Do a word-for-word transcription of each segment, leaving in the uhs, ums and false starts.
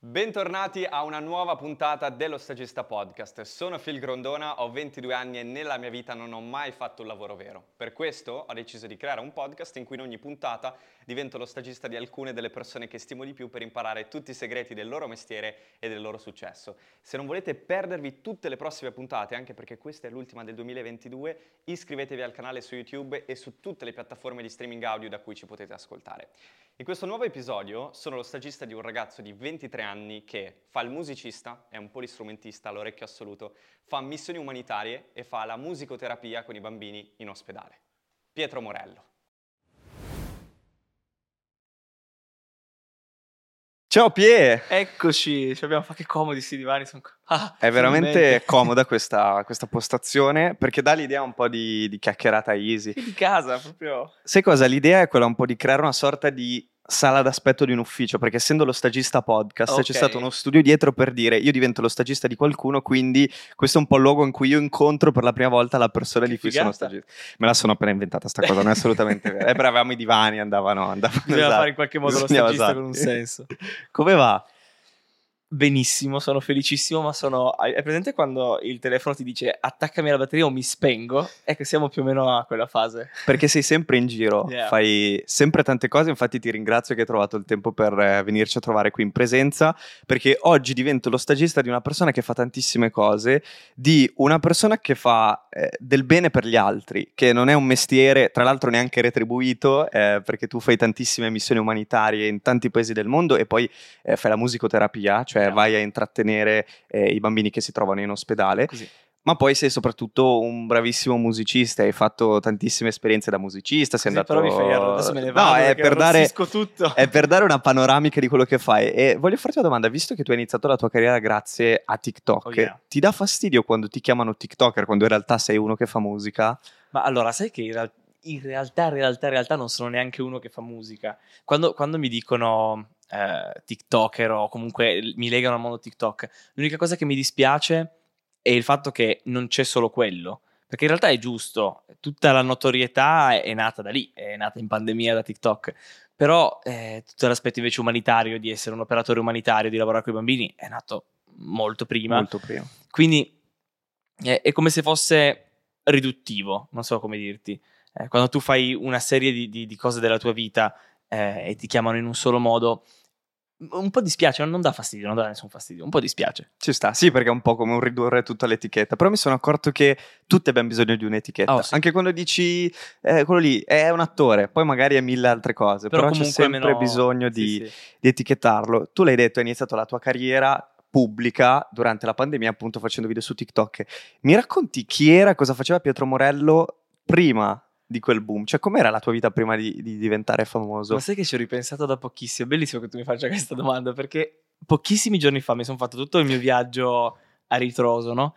Bentornati a una nuova puntata dello Stagista Podcast. Sono Phil Grondona, ho ventidue anni e nella mia vita non ho mai fatto un lavoro vero. Per questo ho deciso di creare un podcast in cui in ogni puntata divento lo stagista di alcune delle persone che stimo di più per imparare tutti i segreti del loro mestiere e del loro successo. Se non volete perdervi tutte le prossime puntate, anche perché questa è l'ultima del duemilaventidue, iscrivetevi al canale su YouTube e su tutte le piattaforme di streaming audio da cui ci potete ascoltare. In questo nuovo episodio sono lo stagista di un ragazzo di ventitré anni che fa il musicista, è un polistrumentista all'orecchio assoluto, fa missioni umanitarie e fa la musicoterapia con i bambini in ospedale. Pietro Morello. Ciao Pie! Eccoci, ci abbiamo fatto che comodi sti divani. Sono... Ah, è veramente finalmente. comoda questa, questa postazione perché dà l'idea un po' di, di chiacchierata easy. Di casa proprio. Sai cosa? L'idea è quella un po' di creare una sorta di sala d'aspetto di un ufficio, perché essendo lo stagista podcast Okay. c'è stato uno studio dietro per dire io divento lo stagista di qualcuno, quindi questo è un po' il luogo in cui io incontro per la prima volta la persona Che di cui figata. sono stagista. Me la sono appena inventata sta cosa, non è assolutamente vera. Eh, però avevamo i divani, andavano, andavano Bisogna esatto. fare in qualche modo lo Bisognava stagista usarli. con un senso. Come va? Benissimo, sono felicissimo, ma sono... Hai hai presente quando il telefono ti dice attaccami la batteria o mi spengo? Ecco, siamo più o meno a quella fase. Perché sei sempre in giro, Yeah. fai sempre tante cose, infatti ti ringrazio che hai trovato il tempo per eh, venirci a trovare qui in presenza, perché oggi divento lo stagista di una persona che fa tantissime cose, di una persona che fa eh, del bene per gli altri, che non è un mestiere, tra l'altro neanche retribuito, eh, perché tu fai tantissime missioni umanitarie in tanti paesi del mondo e poi eh, fai la musicoterapia, cioè Yeah. vai a intrattenere eh, i bambini che si trovano in ospedale. Così. Ma poi sei soprattutto un bravissimo musicista, hai fatto tantissime esperienze da musicista, sei Così andato... però mi fai arro- adesso me ne vado No, è perché per, dare, arrossisco tutto. è per dare una panoramica di quello che fai. E voglio farti una domanda, visto che tu hai iniziato la tua carriera grazie a TikTok, Oh, yeah. ti dà fastidio quando ti chiamano TikToker, quando in realtà sei uno che fa musica? Ma allora, sai che in, real- in realtà, in realtà, in realtà non sono neanche uno che fa musica. Quando, quando mi dicono eh, TikToker o comunque mi legano al mondo TikTok, l'unica cosa che mi dispiace è il fatto che non c'è solo quello. Perché in realtà è giusto, tutta la notorietà è, è nata da lì, è nata in pandemia da TikTok. Però eh, tutto l'aspetto invece umanitario, di essere un operatore umanitario, di lavorare con i bambini, è nato molto prima. Molto prima. Quindi eh, è come se fosse riduttivo, non so come dirti. Eh, quando tu fai una serie di, di, di cose della tua vita eh, e ti chiamano in un solo modo, un po' dispiace, non dà fastidio, non dà nessun fastidio, un po' dispiace. Ci sta, sì, perché è un po' come un ridurre tutta l'etichetta. Però mi sono accorto che tutti abbiamo bisogno di un'etichetta. Oh, sì. Anche quando dici eh, quello lì è un attore, poi magari è mille altre cose, però, Però c'è comunque sempre meno... bisogno Sì, di, sì. di etichettarlo. Tu l'hai detto, hai iniziato la tua carriera pubblica durante la pandemia, appunto facendo video su TikTok. Mi racconti chi era, cosa faceva Pietro Morello prima di quel boom? Cioè, com'era la tua vita prima di, di diventare famoso? Ma sai che ci ho ripensato da pochissimo? È bellissimo che tu mi faccia questa domanda, perché pochissimi giorni fa mi sono fatto tutto il mio viaggio a ritroso, no?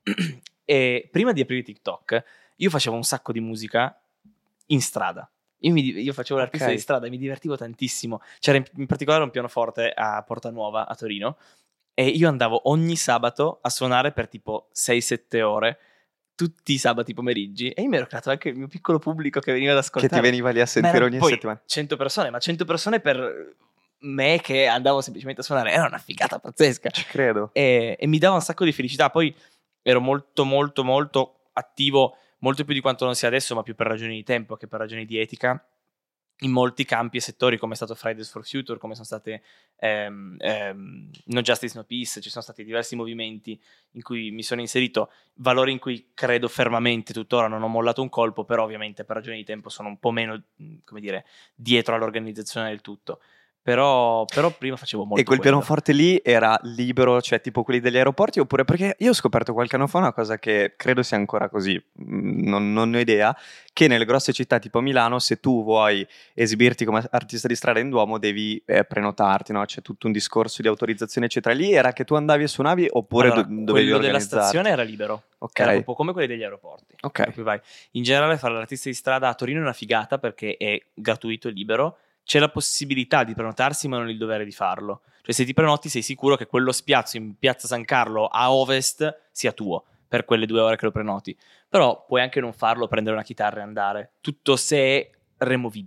E prima di aprire TikTok, io facevo un sacco di musica in strada. Io, mi, io facevo l'artista Ok. di strada e mi divertivo tantissimo. C'era in, in particolare un pianoforte a Porta Nuova, a Torino, e io andavo ogni sabato a suonare per tipo sei sette ore, tutti i sabati pomeriggi, e io mi ero creato anche il mio piccolo pubblico che veniva ad Che ascoltare. ti veniva lì a Ma sentire era ogni poi settimana? cento persone, ma cento persone per me che andavo semplicemente a suonare, era una figata pazzesca. Ci credo. E, e mi dava un sacco di felicità. Poi ero molto molto molto attivo, molto più di quanto non sia adesso, ma più per ragioni di tempo che per ragioni di etica, in molti campi e settori, come è stato Fridays for Future, come sono state ehm, ehm, No Justice No Peace. Ci sono stati diversi movimenti in cui mi sono inserito, valori in cui credo fermamente tuttora, non ho mollato un colpo, però ovviamente per ragioni di tempo sono un po' meno, come dire, dietro all'organizzazione del tutto. Però, però prima facevo molto E quel quello. pianoforte lì era libero, cioè tipo quelli degli aeroporti, oppure perché io ho scoperto qualche anno fa una cosa che credo sia ancora così, mm, non, non ne ho idea, che nelle grosse città tipo Milano, se tu vuoi esibirti come artista di strada in Duomo, devi eh, prenotarti, no? C'è tutto un discorso di autorizzazione, eccetera. Lì era che tu andavi e suonavi, oppure Allora, do- dovevi quello della organizzarti? stazione era libero, Ok. era proprio come quelli degli aeroporti. Ok. Per cui vai. In generale fare l'artista di strada a Torino è una figata perché è gratuito e libero. C'è la possibilità di prenotarsi, ma non il dovere di farlo. Cioè, se ti prenoti sei sicuro che quello spiazzo in piazza San Carlo a ovest sia tuo per quelle due ore che lo prenoti. Però puoi anche non farlo, prendere una chitarra e andare. Tutto se è removibile.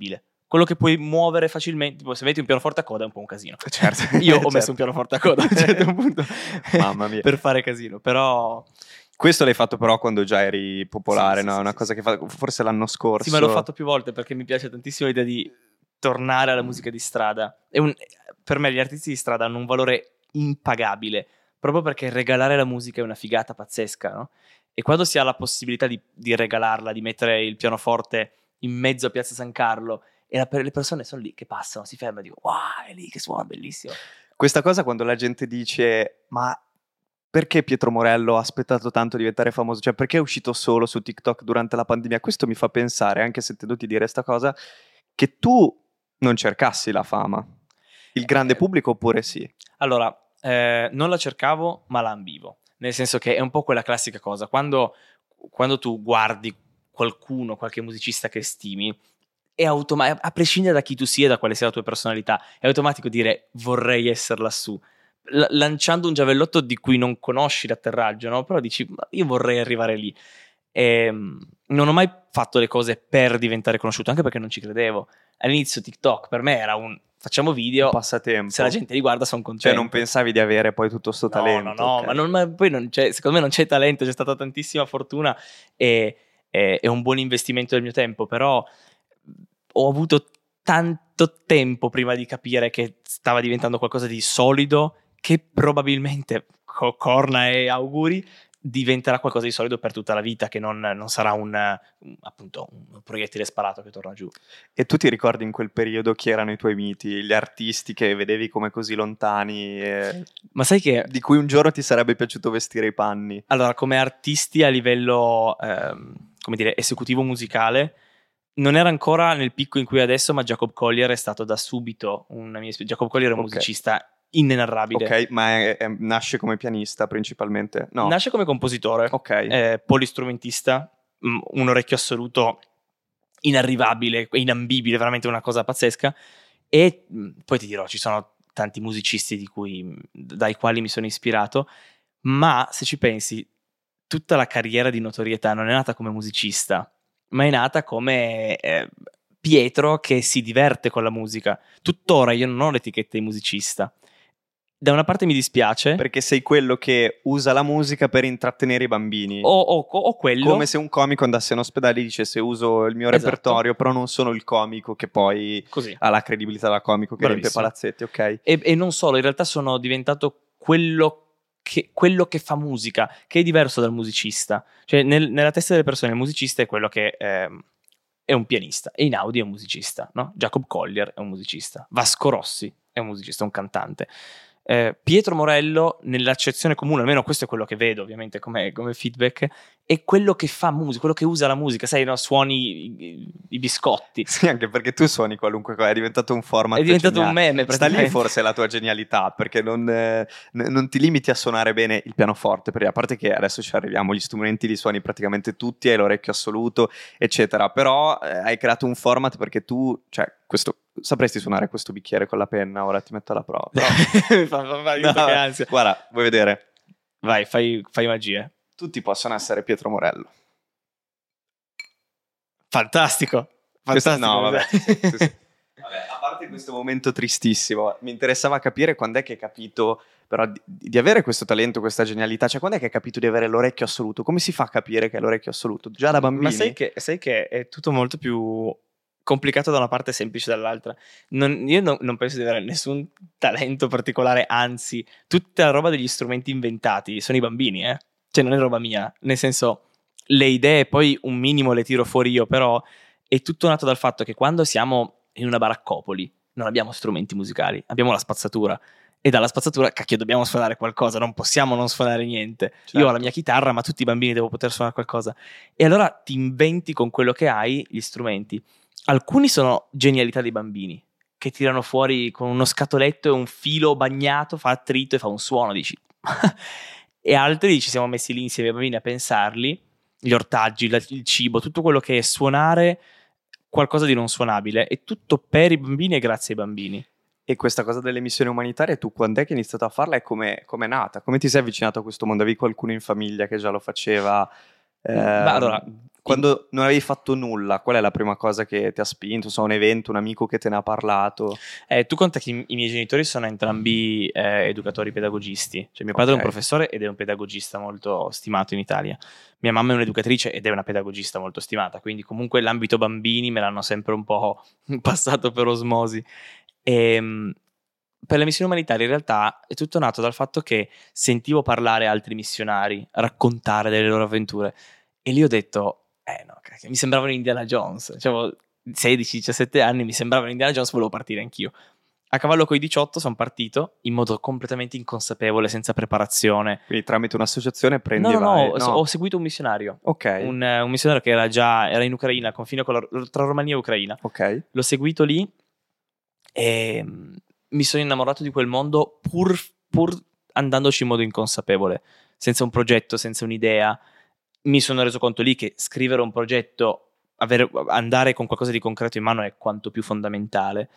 quello che puoi muovere facilmente. Tipo, se metti un pianoforte a coda è un po' un casino. Certo. Io ho certo. messo un pianoforte a coda a un certo punto. Mamma mia. Per fare casino, però... Questo l'hai fatto però quando già eri popolare, Sì, no? sì, Una sì, cosa sì. che fa... forse l'anno scorso. Sì, ma l'ho fatto più volte perché mi piace tantissimo l'idea di tornare alla musica di strada. È un... Per me gli artisti di strada hanno un valore impagabile, proprio perché regalare la musica è una figata pazzesca, no? E quando si ha la possibilità di, di regalarla, di mettere il pianoforte in mezzo a Piazza San Carlo e la, le persone sono lì che passano, si fermano e dicono wow, è lì che suona, bellissimo. Questa cosa quando la gente dice ma perché Pietro Morello ha aspettato tanto di diventare famoso? Cioè perché è uscito solo su TikTok durante la pandemia? Questo mi fa pensare, anche sentendoti dire sta cosa, che tu non cercassi la fama. Il grande Eh, pubblico oppure sì? Allora, eh, non la cercavo ma la ambivo. Nel senso che è un po' quella classica cosa. Quando, quando tu guardi qualcuno, qualche musicista che stimi, è automatico, a prescindere da chi tu sia e da quale sia la tua personalità, è automatico dire vorrei essere lassù. L- lanciando un giavellotto di cui non conosci l'atterraggio, no? Però dici io vorrei arrivare lì. E, non ho mai fatto le cose per diventare conosciuto, anche perché non ci credevo. All'inizio TikTok per me era un facciamo video, Un passatempo. se la gente li guarda sono contento. Cioè non pensavi di avere poi tutto sto no, talento? No, no, okay. ma, non, ma poi non c'è, secondo me non c'è talento, c'è stata tantissima fortuna e è un buon investimento del mio tempo, però ho avuto tanto tempo prima di capire che stava diventando qualcosa di solido che probabilmente, co- corna e auguri, diventerà qualcosa di solido per tutta la vita, che non, non sarà un, un, appunto, un proiettile sparato che torna giù. E tu ti ricordi in quel periodo chi erano i tuoi miti, gli artisti che vedevi come così lontani e... Ma sai che... di cui un giorno ti sarebbe piaciuto vestire i panni? Allora, come artisti a livello, ehm, come dire, esecutivo musicale, non era ancora nel picco in cui è adesso, ma Jacob Collier è stato da subito una mia... Jacob Collier è un Ok. musicista inenarrabile. Ok, ma è- è- nasce come pianista principalmente? No. Nasce come compositore, Ok. eh, polistrumentista, mh, un orecchio assoluto inarrivabile, inambibile, veramente una cosa pazzesca. E mh, poi ti dirò, ci sono tanti musicisti di cui, mh, dai quali mi sono ispirato, ma se ci pensi, tutta la carriera di notorietà non è nata come musicista, ma è nata come eh, Pietro che si diverte con la musica. Tuttora io non ho l'etichetta di musicista. Da una parte mi dispiace, Perché sei quello che usa la musica per intrattenere i bambini. o, o, o quello... Come se un comico andasse in ospedale e dicesse uso il mio Esatto. repertorio, però non sono il comico che poi Così. ha la credibilità da comico che riempie Bravissimo. palazzetti, ok? E, e non solo, in realtà sono diventato quello che, quello che fa musica, che è diverso dal musicista. Cioè, nel- nella testa delle persone, il musicista è quello che ehm, è un pianista, e Einaudi è un musicista, no? Jacob Collier è un musicista, Vasco Rossi è un musicista, un cantante. Eh, Pietro Morello, nell'accezione comune, almeno questo è quello che vedo ovviamente come, come feedback, è quello che fa musica, quello che usa la musica, sai, no? Suoni i, i biscotti. Sì, anche perché tu suoni qualunque cosa, è diventato un format. È diventato geniale. un meme, Sta lì praticamente. forse la tua genialità, perché non, eh, n- non ti limiti a suonare bene il pianoforte, perché a parte che adesso ci arriviamo, gli strumenti li suoni praticamente tutti, hai l'orecchio assoluto, eccetera, però eh, hai creato un format perché tu, cioè, questo... Sapresti suonare questo bicchiere con la penna? Ora ti metto alla prova. Però... fa, fa, fa, No, che ansia. Guarda, vuoi vedere? Vai, fai, fai magie. Tutti possono essere Pietro Morello. Fantastico. Questo- Fantastico. no, vabbè. Sì, sì, sì, sì. Vabbè, a parte questo momento tristissimo, mi interessava capire quando è che hai capito però di, di avere questo talento, questa genialità, cioè quando è che hai capito di avere l'orecchio assoluto? Come si fa a capire che è l'orecchio assoluto? Già da bambini? Ma sai che, sai che è tutto molto più complicato da una parte e semplice dall'altra. Non, io no, non penso di avere nessun talento particolare, anzi, tutta la roba degli strumenti inventati sono i bambini, eh? Cioè non è roba mia, nel senso, le idee poi un minimo le tiro fuori io, però è tutto nato dal fatto che quando siamo in una baraccopoli non abbiamo strumenti musicali, abbiamo la spazzatura. E dalla spazzatura, cacchio, dobbiamo suonare qualcosa, non possiamo non suonare niente. Certo. Io ho la mia chitarra, ma tutti i bambini devono poter suonare qualcosa. E allora ti inventi con quello che hai gli strumenti. Alcuni sono genialità dei bambini, che tirano fuori con uno scatoletto e un filo bagnato, fa attrito e fa un suono, dici. E altri ci siamo messi lì insieme ai bambini a pensarli, gli ortaggi, la- il cibo, tutto quello che è suonare qualcosa di non suonabile, è tutto per i bambini e grazie ai bambini. E questa cosa delle missioni umanitarie, tu quando è che hai iniziato a farla e come è nata? Come ti sei avvicinato a questo mondo? Avevi qualcuno in famiglia che già lo faceva? Eh, Ma allora, quando Quando non avevi fatto nulla, qual è la prima cosa che ti ha spinto? So, un evento, un amico che te ne ha parlato? Eh, tu conta che i, i miei genitori sono entrambi eh, educatori pedagogisti. Cioè mio padre okay. è un professore ed è un pedagogista molto stimato in Italia. Mia mamma è un'educatrice ed è una pedagogista molto stimata. Quindi comunque l'ambito bambini me l'hanno sempre un po' passato per osmosi. E, per le missioni umanitarie in realtà è tutto nato dal fatto che sentivo parlare altri missionari, raccontare delle loro avventure. E lì ho detto... Eh no, mi sembravano Indiana Jones, avevo sedici diciassette anni, mi sembravano Indiana Jones, volevo partire anch'io. A cavallo coi diciotto sono partito in modo completamente inconsapevole, senza preparazione. Quindi tramite un'associazione prendi no, no, vai... no, no, ho seguito un missionario. Ok. Un, un missionario che era già era in Ucraina, al confine con la, tra Romania e Ucraina. Ok. L'ho seguito lì e mi sono innamorato di quel mondo pur, pur andandoci in modo inconsapevole, senza un progetto, senza un'idea. Mi sono reso conto lì che scrivere un progetto, avere, andare con qualcosa di concreto in mano è quanto più fondamentale.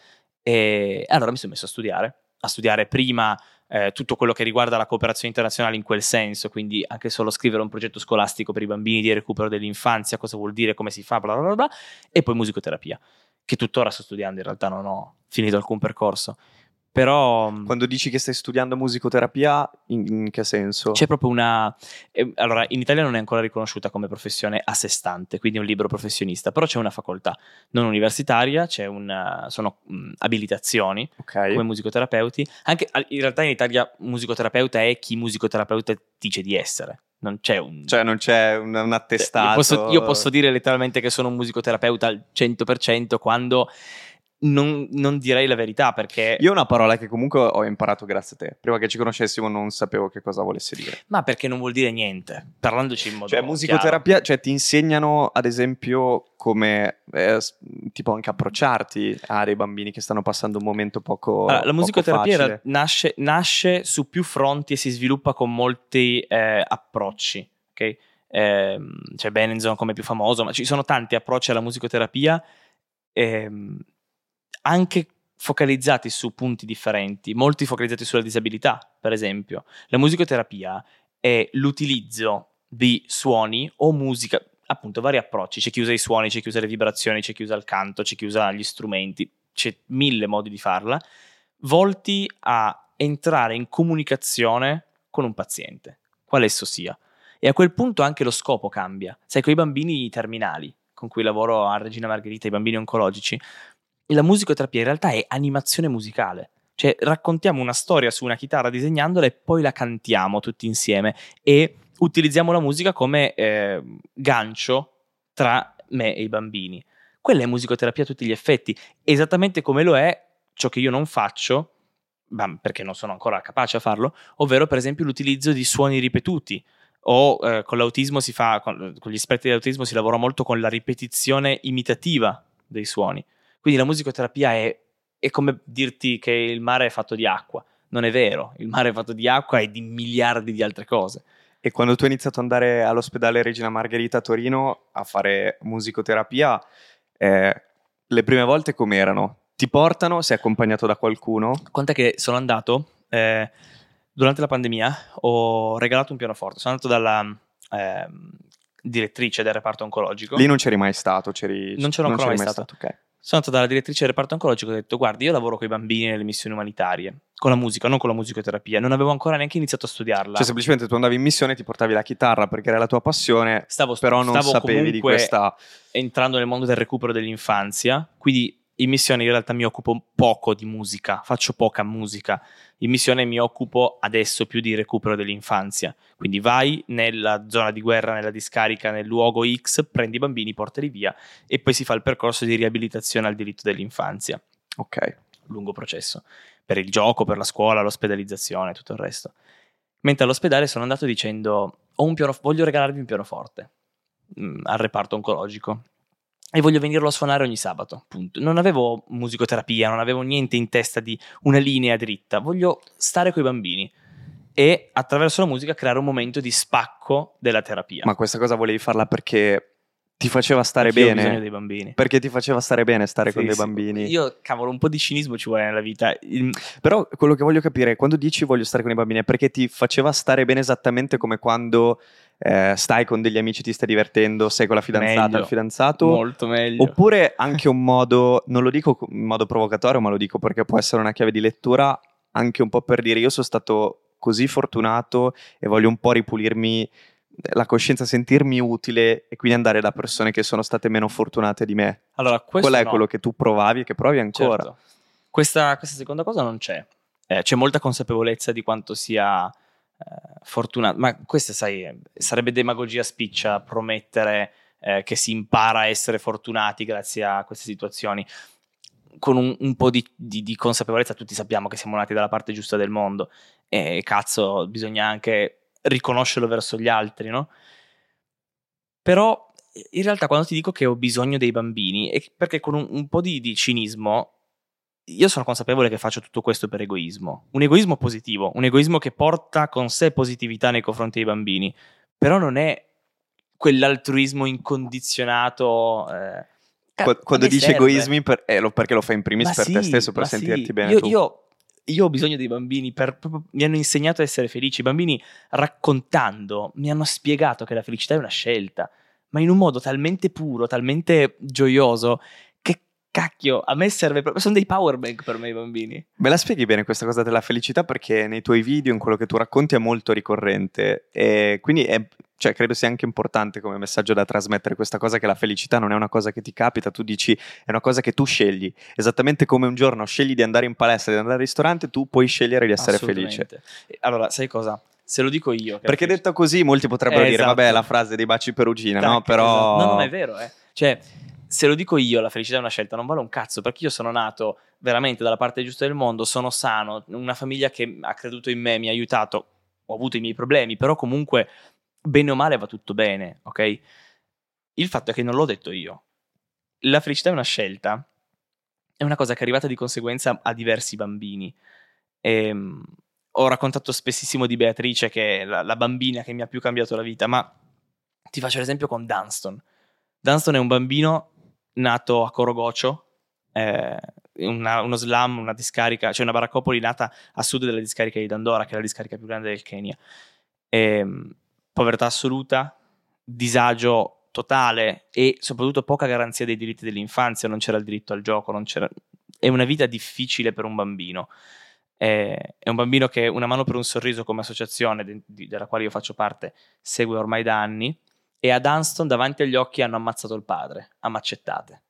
E allora mi sono messo a studiare, a studiare prima eh, tutto quello che riguarda la cooperazione internazionale in quel senso, quindi anche solo scrivere un progetto scolastico per i bambini di recupero dell'infanzia, cosa vuol dire, come si fa, bla bla bla, e poi musicoterapia, che tuttora sto studiando, in realtà non ho finito alcun percorso. Però quando dici che stai studiando musicoterapia, in, in che senso? C'è proprio una eh, allora in Italia non è ancora riconosciuta come professione a sé stante, quindi un libero professionista, però c'è una facoltà non universitaria, c'è una, sono mh, abilitazioni okay. come musicoterapeuti. Anche in realtà in Italia musicoterapeuta è chi musicoterapeuta dice di essere. Non c'è un cioè non c'è un, un attestato. Io posso, io posso dire letteralmente che sono un musicoterapeuta al cento per cento quando Non, non direi la verità, perché io una parola che comunque ho imparato grazie a te. Prima che ci conoscessimo non sapevo che cosa volesse dire. Ma perché non vuol dire niente, parlandoci in modo cioè musicoterapia, chiaro. Cioè ti insegnano ad esempio come eh, tipo anche approcciarti a dei bambini che stanno passando un momento poco allora, la musicoterapia poco nasce, nasce su più fronti e si sviluppa con molti eh, approcci, ok? Eh, c'è Benenson come più famoso, ma ci sono tanti approcci alla musicoterapia ehm, anche focalizzati su punti differenti, molti focalizzati sulla disabilità, per esempio. La musicoterapia è l'utilizzo di suoni o musica, appunto vari approcci, c'è chi usa i suoni, c'è chi usa le vibrazioni, c'è chi usa il canto, c'è chi usa gli strumenti, c'è mille modi di farla, volti a entrare in comunicazione con un paziente, quale esso sia. E a quel punto anche lo scopo cambia. Sai, con i bambini terminali, con cui lavoro a Regina Margherita, i bambini oncologici, la musicoterapia in realtà è animazione musicale, cioè raccontiamo una storia su una chitarra disegnandola e poi la cantiamo tutti insieme e utilizziamo la musica come eh, gancio tra me e i bambini. Quella è musicoterapia a tutti gli effetti, esattamente come lo è ciò che io non faccio, perché non sono ancora capace a farlo, ovvero per esempio l'utilizzo di suoni ripetuti. O eh, con l'autismo si fa, con, con gli esperti dell'autismo si lavora molto con la ripetizione imitativa dei suoni. Quindi la musicoterapia è, è come dirti che il mare è fatto di acqua. Non è vero, il mare è fatto di acqua e di miliardi di altre cose. E quando tu hai iniziato ad andare all'ospedale Regina Margherita a Torino a fare musicoterapia, eh, le prime volte com'erano? Ti portano? Sei accompagnato da qualcuno? Conta che sono andato, eh, durante la pandemia, ho regalato un pianoforte. Sono andato dalla eh, direttrice del reparto oncologico. Lì non c'eri mai stato? C'eri... Non c'ero ancora non mai, mai stato, stato. ok. Sono andato dalla direttrice del reparto oncologico e ho detto: guardi, io lavoro con i bambini nelle missioni umanitarie, con la musica, non con la musicoterapia. Non avevo ancora neanche iniziato a studiarla. Cioè semplicemente tu andavi in missione, ti portavi la chitarra perché era la tua passione, stavo, però non stavo sapevi di questa... entrando nel mondo del recupero dell'infanzia, quindi in missione in realtà mi occupo poco di musica, faccio poca musica. In missione mi occupo adesso più di recupero dell'infanzia. Quindi vai nella zona di guerra, nella discarica, nel luogo X, prendi i bambini, portali via e poi si fa il percorso di riabilitazione al diritto dell'infanzia. Ok. Lungo processo. Per il gioco, per la scuola, l'ospedalizzazione, tutto il resto. Mentre all'ospedale sono andato dicendo: Ho un piano, voglio regalarvi un pianoforte mh, al reparto oncologico. E voglio venirlo a suonare ogni sabato, punto. Non avevo musicoterapia, non avevo niente in testa di una linea dritta. Voglio stare coi bambini e attraverso la musica creare un momento di spacco della terapia. Ma questa cosa volevi farla perché ti faceva stare Anch'io bene? Ho bisogno dei bambini. Perché ti faceva stare bene stare sì, con dei sì. bambini? Io, cavolo, un po' di cinismo ci vuole nella vita. Il... Però quello che voglio capire, quando dici voglio stare con i bambini, è perché ti faceva stare bene esattamente come quando... eh, stai con degli amici, ti stai divertendo, sei con la fidanzata, Meglio, il fidanzato. molto meglio. Oppure anche un modo, non lo dico in modo provocatorio, ma lo dico perché può essere una chiave di lettura, anche un po' per dire io sono stato così fortunato e voglio un po' ripulirmi la coscienza, sentirmi utile e quindi andare da persone che sono state meno fortunate di me. Allora, questo Qual è no. quello che tu provavi e che provi ancora? Certo. Questa, questa seconda cosa non c'è. Eh, c'è molta consapevolezza di quanto sia eh, fortunato, ma questa, sai, sarebbe demagogia spiccia promettere eh, che si impara a essere fortunati grazie a queste situazioni. Con un, un po' di, di, di consapevolezza tutti sappiamo che siamo nati dalla parte giusta del mondo e cazzo, bisogna anche riconoscerlo verso gli altri, no? Però in realtà quando ti dico che ho bisogno dei bambini è perché con un, un po' di, di cinismo io sono consapevole che faccio tutto questo per egoismo, un egoismo positivo, un egoismo che porta con sé positività nei confronti dei bambini, però non è quell'altruismo incondizionato. Eh, Qu- quando dici serve. egoismi per, eh, lo, perché lo fai in primis Ma per sì, te stesso, per ma sentirti sì. bene io, tu. Io, io ho bisogno dei bambini, per, proprio, mi hanno insegnato a essere felici, i bambini raccontando mi hanno spiegato che la felicità è una scelta, ma in un modo talmente puro, talmente gioioso, che cacchio, a me serve proprio, sono dei power bank per me i bambini. Me la spieghi bene questa cosa della felicità, perché nei tuoi video, in quello che tu racconti, è molto ricorrente e quindi è, cioè, credo sia anche importante come messaggio da trasmettere questa cosa, che la felicità non è una cosa che ti capita, tu dici è una cosa che tu scegli, esattamente come un giorno scegli di andare in palestra, di andare al ristorante, tu puoi scegliere di essere felice. Allora, sai cosa? Se lo dico io. Perché detto così molti potrebbero eh, dire, esatto. vabbè, la frase dei baci perugina, Tac, no? Però... esatto. No, non è vero, eh. Cioè, se lo dico io, la felicità è una scelta, non vale un cazzo, perché io sono nato veramente dalla parte giusta del mondo, sono sano, una famiglia che ha creduto in me, mi ha aiutato, ho avuto i miei problemi, però comunque, bene o male, va tutto bene, ok? Il fatto è che non l'ho detto io. La felicità è una scelta, è una cosa che è arrivata di conseguenza a diversi bambini. E, ho raccontato spessissimo di Beatrice, che è la, la bambina che mi ha più cambiato la vita, ma ti faccio l'esempio con Dunston. Dunston è un bambino nato a Corogocio, eh, una, uno slam, una discarica, cioè una baraccopoli nata a sud della discarica di Dandora, che è la discarica più grande del Kenya. E, povertà assoluta, disagio totale e soprattutto poca garanzia dei diritti dell'infanzia, non c'era il diritto al gioco, non c'era... è una vita difficile per un bambino. È un bambino che Una Mano per un Sorriso, come associazione de- de- della quale io faccio parte, segue ormai da anni, e a Dunston davanti agli occhi hanno ammazzato il padre a maccettate.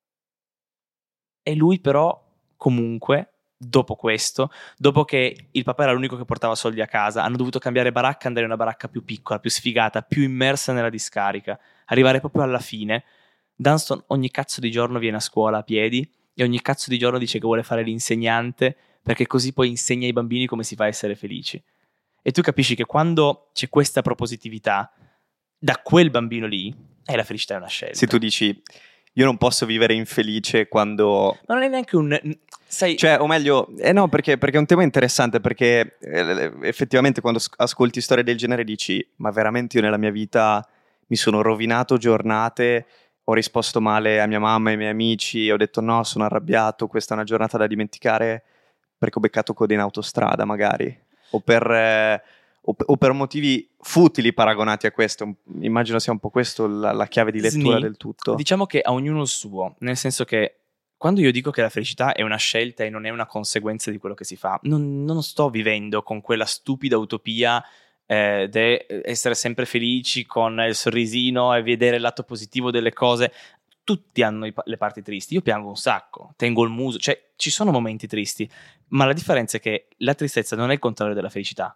E lui però comunque, dopo questo, dopo che il papà era l'unico che portava soldi a casa, hanno dovuto cambiare baracca, andare in una baracca più piccola, più sfigata, più immersa nella discarica, arrivare proprio alla fine. Dunston ogni cazzo di giorno viene a scuola a piedi e ogni cazzo di giorno dice che vuole fare l'insegnante, perché così poi insegna ai bambini come si fa a essere felici. E tu capisci che quando c'è questa propositività da quel bambino lì, eh, la felicità è una scelta. Se tu dici io non posso vivere infelice quando... Ma non è neanche un... Sai... Cioè, o meglio, eh no, perché, perché è un tema interessante, perché eh, effettivamente quando ascolti storie del genere dici, ma veramente io nella mia vita mi sono rovinato giornate, ho risposto male a mia mamma e ai miei amici, ho detto no, sono arrabbiato, questa è una giornata da dimenticare perché ho beccato coda in autostrada magari, o per... Eh, O, o per motivi futili paragonati a questo. Immagino sia un po' questo la, la chiave di lettura Sni, del tutto. Diciamo che a ognuno il suo, nel senso che quando io dico che la felicità è una scelta e non è una conseguenza di quello che si fa, non, non sto vivendo con quella stupida utopia eh, di essere sempre felici con il sorrisino e vedere il lato positivo delle cose. Tutti hanno i, le parti tristi, io piango un sacco, tengo il muso, cioè ci sono momenti tristi, ma la differenza è che la tristezza non è il contrario della felicità.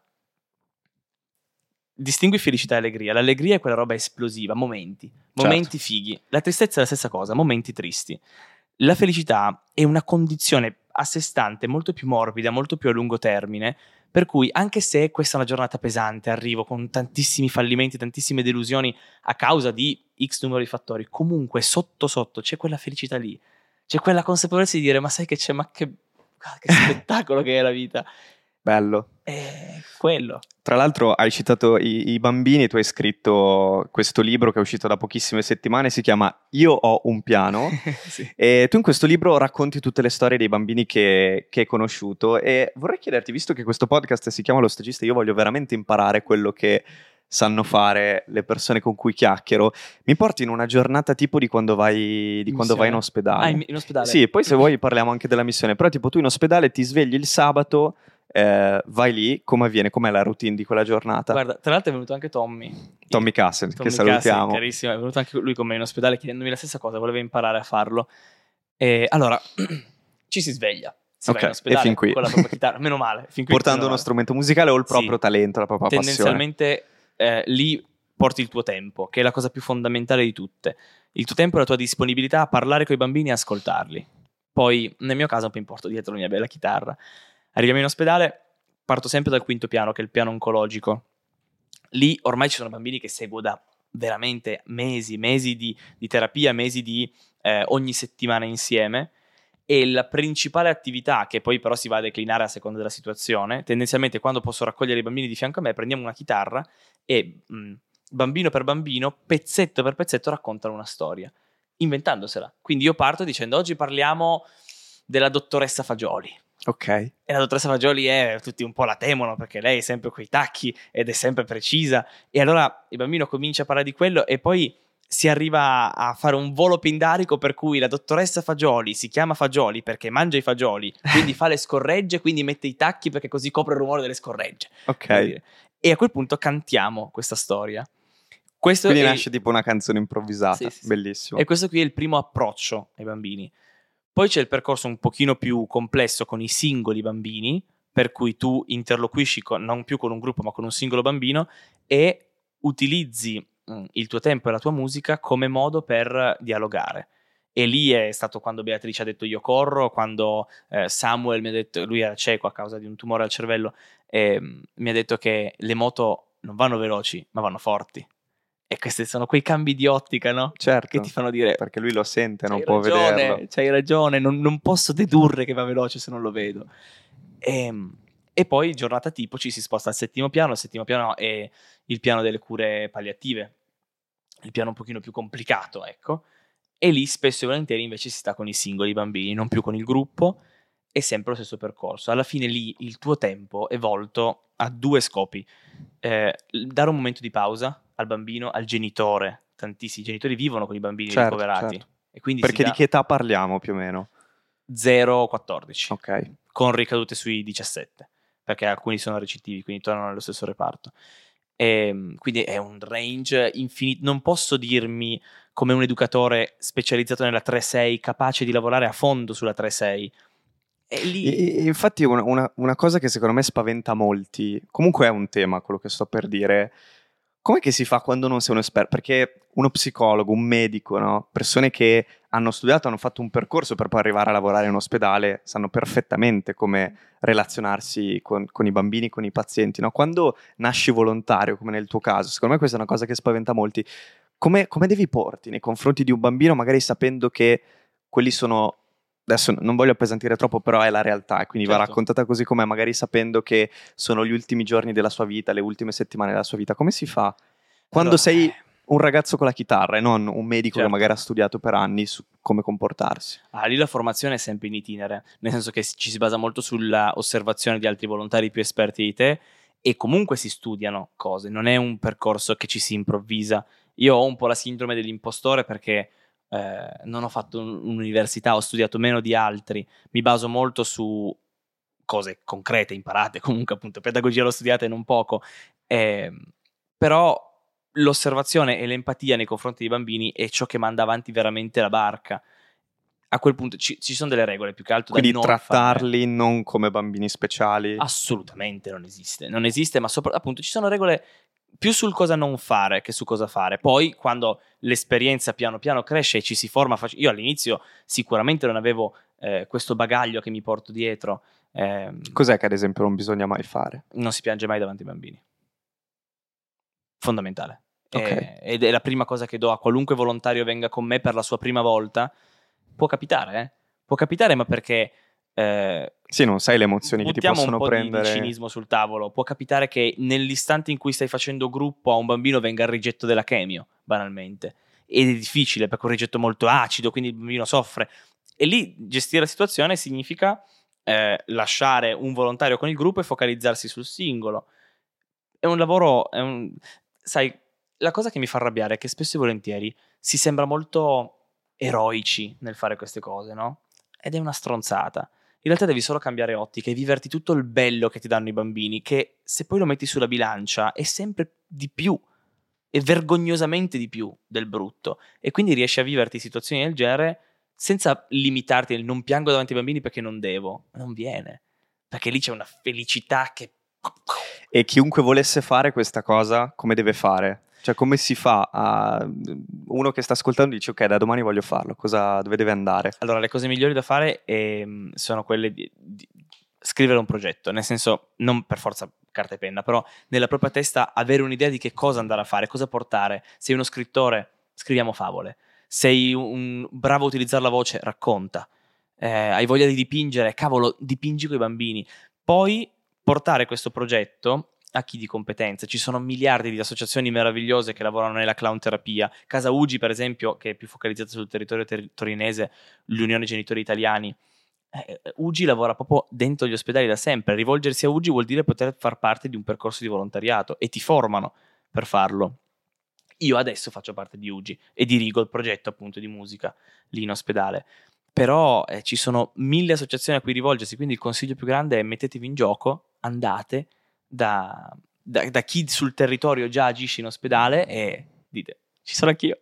Distingui felicità e allegria. L'allegria è quella roba esplosiva, momenti, momenti certo. fighi. La tristezza è la stessa cosa, momenti tristi. La felicità è una condizione a sé stante, molto più morbida, molto più a lungo termine, per cui anche se questa è una giornata pesante, arrivo con tantissimi fallimenti, tantissime delusioni a causa di X numero di fattori, comunque sotto sotto c'è quella felicità lì, c'è quella consapevolezza di dire ma sai che c'è, ma che, che spettacolo che è la vita. Bello. È quello. Tra l'altro hai citato i, i bambini, tu hai scritto questo libro che è uscito da pochissime settimane, si chiama Io ho un piano. Sì. E tu in questo libro racconti tutte le storie dei bambini che, che hai conosciuto, e vorrei chiederti, visto che questo podcast si chiama Lo Stagista, io voglio veramente imparare quello che sanno fare le persone con cui chiacchiero, mi porti in una giornata tipo di quando vai, di quando vai in ospedale. Ah, in, in ospedale? Sì, poi se vuoi parliamo anche della missione, però tipo tu in ospedale ti svegli il sabato, eh, vai lì, come avviene? Com'è la routine di quella giornata? Guarda, tra l'altro è venuto anche Tommy. Tommy Cassen, Tommy che salutiamo. Cassen, carissimo, è venuto anche lui con me in ospedale chiedendomi la stessa cosa, voleva imparare a farlo. E allora, ci si sveglia. Si ok, va in ospedale e fin qui. con la propria chitarra, meno male. Fin qui Portando meno uno male. strumento musicale o il proprio Sì. talento, la propria Tendenzialmente eh, lì porti il tuo tempo, che è la cosa più fondamentale di tutte. Il tuo tempo e la tua disponibilità a parlare con i bambini e ascoltarli. Poi, nel mio caso, poi mi porto dietro la mia bella chitarra. Arriviamo in ospedale, parto sempre dal quinto piano, che è il piano oncologico. Lì ormai ci sono bambini che seguo da veramente mesi, mesi di, di terapia, mesi di eh, ogni settimana insieme. E la principale attività, che poi però si va a declinare a seconda della situazione, tendenzialmente quando posso raccogliere i bambini di fianco a me, prendiamo una chitarra e mh, bambino per bambino, pezzetto per pezzetto raccontano una storia, inventandosela. Quindi io parto dicendo: oggi parliamo della dottoressa Fagioli. Ok. E la dottoressa Fagioli è, tutti un po' la temono perché lei è sempre coi tacchi ed è sempre precisa, e allora il bambino comincia a parlare di quello e poi si arriva a fare un volo pindarico per cui la dottoressa Fagioli si chiama Fagioli perché mangia i fagioli, quindi fa le scorregge, quindi mette i tacchi perché così copre il rumore delle scorregge. Ok. E a quel punto cantiamo questa storia. Questo Quindi è... nasce tipo una canzone improvvisata, sì, sì, sì. bellissimo. E questo qui è il primo approccio ai bambini. Poi c'è il percorso un pochino più complesso con i singoli bambini, per cui tu interloquisci con, non più con un gruppo ma con un singolo bambino e utilizzi mh, il tuo tempo e la tua musica come modo per dialogare. E lì è stato quando Beatrice ha detto io corro, quando eh, Samuel mi ha detto, lui era cieco a causa di un tumore al cervello, e mh, mi ha detto che le moto non vanno veloci ma vanno forti. E questi sono quei cambi di ottica, no? Certo, che ti fanno dire perché lui lo sente, non c'hai può ragione, vederlo. c'hai ragione, non, non posso dedurre che va veloce se non lo vedo. E, e poi giornata tipo ci si sposta al settimo piano. Il settimo piano è il piano delle cure palliative, il piano un pochino più complicato, ecco. E lì spesso e volentieri invece si sta con i singoli bambini, non più con il gruppo, è sempre lo stesso percorso. Alla fine lì il tuo tempo è volto a due scopi: eh, dare un momento di pausa al bambino, al genitore. Tantissimi genitori vivono con i bambini Certo, ricoverati. certo. E quindi Perché si dà di che età parliamo più o meno? zero quattordici, Ok. con ricadute sui diciassette, perché alcuni sono recittivi, quindi tornano nello stesso reparto. E, quindi è un range infinito. Non posso dirmi come un educatore specializzato nella tre sei, capace di lavorare a fondo sulla tre sei. E lì... E, infatti una, una, una cosa che secondo me spaventa molti, comunque è un tema quello che sto per dire, com'è che si fa quando non sei un esperto? Perché uno psicologo, un medico, no? Persone che hanno studiato, hanno fatto un percorso per poi arrivare a lavorare in ospedale, sanno perfettamente come relazionarsi con, con i bambini, con i pazienti, no? Quando nasci volontario, come nel tuo caso, secondo me questa è una cosa che spaventa molti. Come, come devi porti nei confronti di un bambino, magari sapendo che quelli sono... Adesso non voglio appesantire troppo, però è la realtà e quindi Certo. va raccontata così com'è, magari sapendo che sono gli ultimi giorni della sua vita, le ultime settimane della sua vita. Come si fa? Quando Allora, sei un ragazzo con la chitarra e non un medico certo. che magari ha studiato per anni su come comportarsi. Ah, lì la formazione è sempre in itinere, nel senso che ci si basa molto sulla osservazione di altri volontari più esperti di te e comunque si studiano cose, non è un percorso che ci si improvvisa. Io ho un po' la sindrome dell'impostore perché eh, non ho fatto un'università, ho studiato meno di altri, mi baso molto su cose concrete, imparate, comunque appunto pedagogia l'ho studiata e non poco, eh, però l'osservazione e l'empatia nei confronti dei bambini è ciò che manda avanti veramente la barca. A quel punto ci, ci sono delle regole più che altro Quindi da non trattarli fare. non come bambini speciali. Assolutamente non esiste, non esiste, ma sopra, appunto ci sono regole più sul cosa non fare che su cosa fare. Poi quando l'esperienza piano piano cresce e ci si forma, fac- io all'inizio sicuramente non avevo eh, questo bagaglio che mi porto dietro. ehm, Cos'è che ad esempio non bisogna mai fare? non si piange mai davanti ai bambini. Fondamentale. Ok. Eh, ed è la prima cosa che do a qualunque volontario venga con me per la sua prima volta. Può capitare, eh? Può capitare, ma perché... Eh, sì, non sai le emozioni che ti possono un po' prendere. di, di cinismo sul tavolo. Può capitare che nell'istante in cui stai facendo gruppo a un bambino venga il rigetto della chemio, banalmente. Ed è difficile perché è un rigetto molto acido, quindi il bambino soffre. E lì gestire la situazione significa eh, lasciare un volontario con il gruppo e focalizzarsi sul singolo. È un lavoro... È un... sai, la cosa che mi fa arrabbiare è che spesso e volentieri si sembra molto eroici nel fare queste cose, no? Ed è una stronzata. In realtà devi solo cambiare ottica e viverti tutto il bello che ti danno i bambini, che se poi lo metti sulla bilancia è sempre di più, e vergognosamente di più del brutto. E quindi riesci a viverti situazioni del genere senza limitarti nel non piango davanti ai bambini perché non devo. Non viene. Perché lì c'è una felicità che... E chiunque volesse fare questa cosa, come deve fare? Cioè, come si fa a... Uno che sta ascoltando dice, ok, da domani voglio farlo, cosa... dove deve andare? Allora, le cose migliori da fare ehm, sono quelle di, di scrivere un progetto, nel senso, non per forza carta e penna, però nella propria testa avere un'idea di che cosa andare a fare, cosa portare. Sei uno scrittore, scriviamo favole. Sei un bravo a utilizzare la voce, racconta. Eh, hai voglia di dipingere, cavolo, dipingi coi bambini. Poi portare questo progetto a chi di competenze. Ci sono miliardi di associazioni meravigliose che lavorano nella clown terapia. Casa Ugi, per esempio, che è più focalizzata sul territorio ter- torinese, l'Unione Genitori Italiani. Eh, Ugi lavora proprio dentro gli ospedali da sempre. Rivolgersi a Ugi vuol dire poter far parte di un percorso di volontariato e ti formano per farlo. Io adesso faccio parte di Ugi e dirigo il progetto appunto di musica lì in ospedale. Però eh, ci sono mille associazioni a cui rivolgersi, quindi il consiglio più grande è mettetevi in gioco, andate da, da, da chi sul territorio già agisce in ospedale e dite, ci sono anch'io.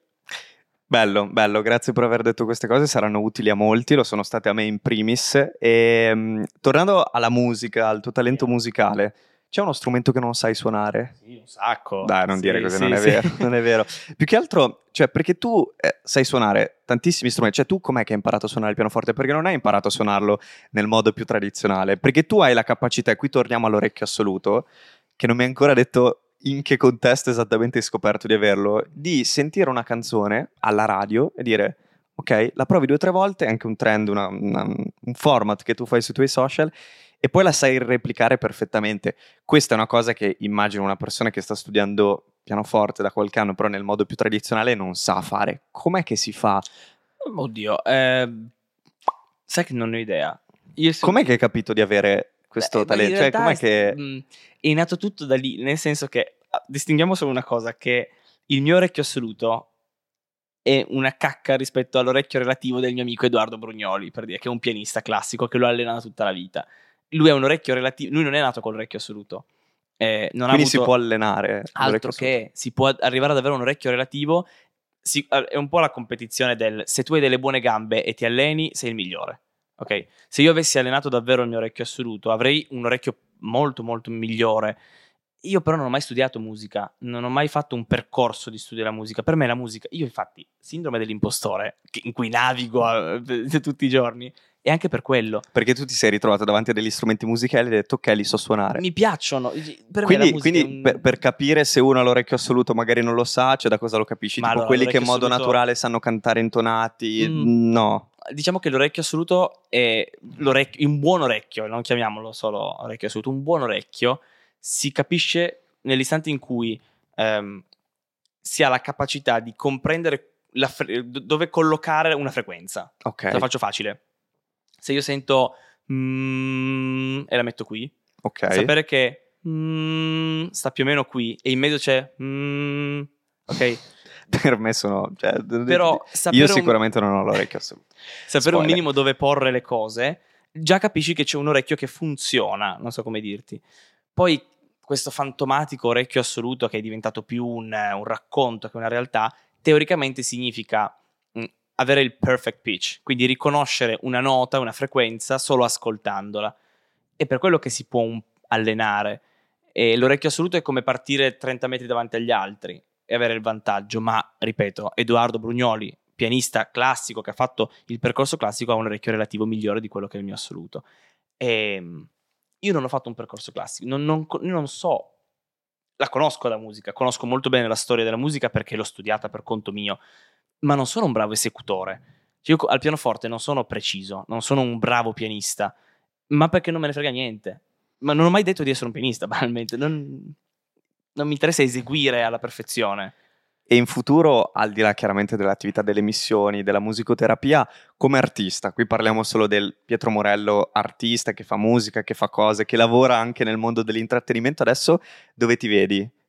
Bello, bello, grazie per aver detto queste cose, saranno utili a molti, lo sono state a me in primis. E, um, tornando alla musica, al tuo talento musicale, c'è uno strumento che non sai suonare? Sì, un sacco. Dai, non sì, dire così, sì, non è sì. vero, non è vero. Più che altro, cioè, perché tu eh, sai suonare tantissimi strumenti, cioè tu com'è che hai imparato a suonare il pianoforte? Perché non hai imparato a suonarlo nel modo più tradizionale, perché tu hai la capacità, e qui torniamo all'orecchio assoluto, che non mi hai ancora detto in che contesto esattamente hai scoperto di averlo, di sentire una canzone alla radio e dire, ok, la provi due o tre volte, è anche un trend, una, una, un format che tu fai sui tuoi social, e poi la sai replicare perfettamente. Questa è una cosa che immagino una persona che sta studiando pianoforte da qualche anno, però nel modo più tradizionale non sa fare. Com'è che si fa? Oddio, eh, sai che non ne ho idea. Io so- Com'è che hai capito di avere questo Beh, talento? in Cioè, realtà com'è è, che... mh, è nato tutto da lì, nel senso che ah, distinguiamo solo una cosa, che il mio orecchio assoluto è una cacca rispetto all'orecchio relativo del mio amico Edoardo Brugnoli, per dire, che è un pianista classico che lo ha allenato tutta la vita. Lui è un orecchio relativo, lui non è nato con l'orecchio assoluto. Eh, non Quindi ha si avuto può allenare altro l'orecchio assoluto. che si può arrivare ad avere un orecchio relativo. Si, è un po' la competizione del se tu hai delle buone gambe e ti alleni, sei il migliore. Ok? Se io avessi allenato davvero il mio orecchio assoluto, avrei un orecchio molto molto migliore. Io però non ho mai studiato musica, non ho mai fatto un percorso di studio della musica. Per me la musica, io infatti, sindrome dell'impostore, in cui navigo eh, tutti i giorni, è anche per quello. Perché tu ti sei ritrovato davanti a degli strumenti musicali e hai detto ok, li so suonare. Mi piacciono. Per quindi me la musica quindi è un... per, per capire se uno ha l'orecchio assoluto magari non lo sa, cioè da cosa lo capisci? Ma Tipo allora, quelli che in l'orecchio modo assoluto- naturale sanno cantare intonati? Mm. No. Diciamo che l'orecchio assoluto è l'orecchio, un buon orecchio, non chiamiamolo solo orecchio assoluto, un buon orecchio si capisce nell'istante in cui ehm, si ha la capacità di comprendere la fre- dove collocare una frequenza. Ok. Te la faccio facile. Se io sento mm, e la metto qui, Ok. sapere che mm, sta più o meno qui e in mezzo c'è mm, ok. Per me sono... Cioè, Però sapere io un- sicuramente non ho l'orecchio assoluto. sapere un Spoiler. minimo dove porre le cose, già capisci che c'è un orecchio che funziona, non so come dirti. Poi questo fantomatico orecchio assoluto che è diventato più un, un racconto che una realtà, teoricamente significa mh, avere il perfect pitch, quindi riconoscere una nota, una frequenza solo ascoltandola. È per quello che si può un- allenare. E l'orecchio assoluto è come partire trenta metri davanti agli altri e avere il vantaggio, ma ripeto, Edoardo Brugnoli, pianista classico che ha fatto il percorso classico, ha un orecchio relativo migliore di quello che è il mio assoluto. E io non ho fatto un percorso classico, non, non, non so, la conosco la musica, conosco molto bene la storia della musica perché l'ho studiata per conto mio, ma non sono un bravo esecutore. Io al pianoforte non sono preciso, non sono un bravo pianista, ma perché non me ne frega niente. Ma non ho mai detto di essere un pianista, banalmente. Non, non mi interessa eseguire alla perfezione. E in futuro, al di là chiaramente dell'attività delle missioni, della musicoterapia, come artista, qui parliamo solo del Pietro Morello artista che fa musica, che fa cose, che lavora anche nel mondo dell'intrattenimento, adesso dove ti vedi?